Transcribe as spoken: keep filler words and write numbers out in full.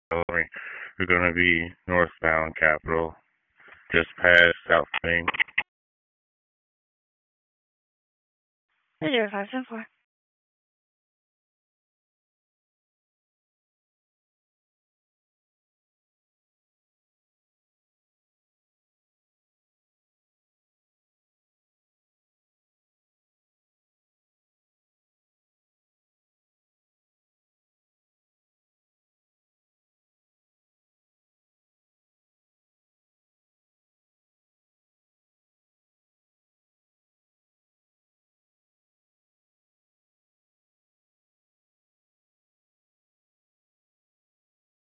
We're going to be northbound Capitol, just past South Main. zero five seven four.